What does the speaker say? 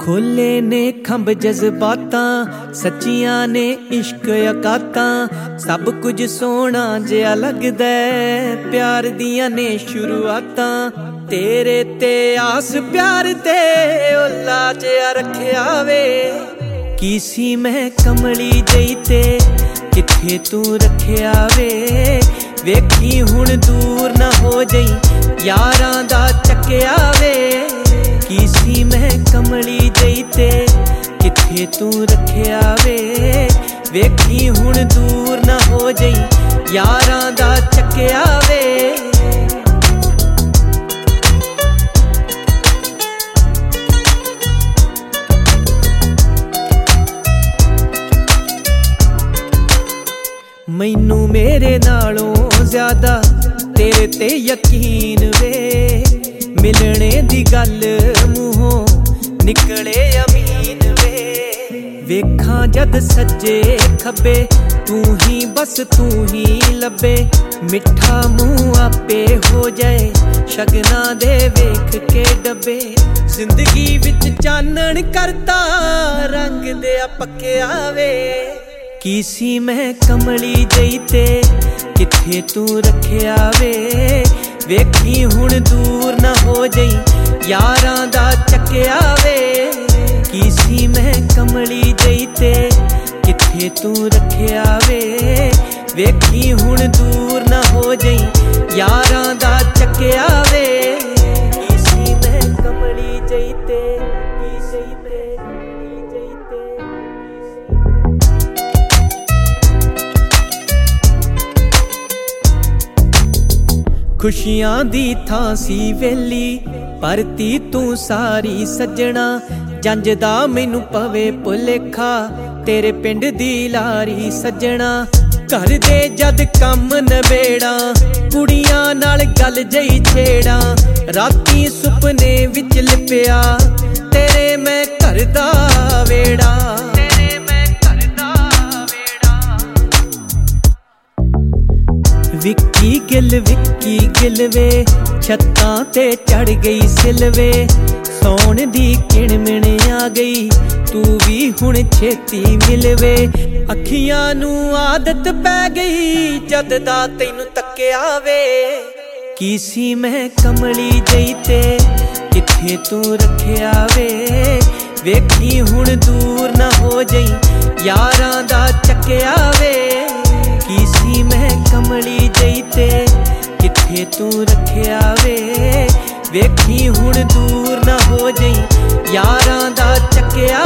खोले ने खंभ जज्बातां, सच्चियां ने इश्क अकातां। सब कुछ सोहना जिहा लगदा है, प्यार दियां ने शुरुआतां। तेरे ते आस प्यार ते ओला जिहा रखिया वे। की सी मैं कमली जई ते किथे तू रखिया वे। वेखी हुण दूर ना हो जई यारां दा चक्किया वे। की सी मैं कमली जई ते किथे तू रखिया वे। वेखी हुण दूर ना हो जई यारां दा चक्किया वे। मैनू मेरे नालों ज्यादा तेरे ते यकीन वे। मिलने दी गल मूहों निकले अमीन वे। वेखां जद सज्जे खब्बे तू ही बस तू ही लब्बे। मिठा मुँह आपे हो जाए शगना दे वेख के डब्बे। जिंदगी विच चानण करता रंग दे पक्किया वे। की सी मैं कमली जई ते किथे तू रखिया वे। वेखी हुण दूर ना हो जई यारां दा चक्किया वे। की सी मैं कमली जई ते किथे तू रखिया वे। वेखी हुण दूर ना हो जई यारां दा चक्किया वे। की सी मैं कमली जई ते खुशियां दी थां सी वेली परती तू सारी सज्जणा। जंज दा मैनू पवे भुलेखा तेरे पिंड दी लारी सज्जणा। घर दे जद कम नबेड़ा कुड़ियां नाल गल जई छेड़ा। राती सुपने विच लिपिया तेरे मैं घर दा वेड़ा। विक्की गिल वे छत्तां ते चढ़ गई सिलवे। सौण दी किणमिण आ गई तू भी हुण छेती मिलवे। अखियां नू आदत पै गई जद दा तैनू तक्किया वे। की सी मैं कमली जई ते किथे तू रखिया वे। वेखी हुण दूर ना हो जई यारां दा चक्किया वे। की सी मैं कमली जई ते किथे तू रखिया वे। वेखी हुण दूर ना हो जई यारां दा चक्किया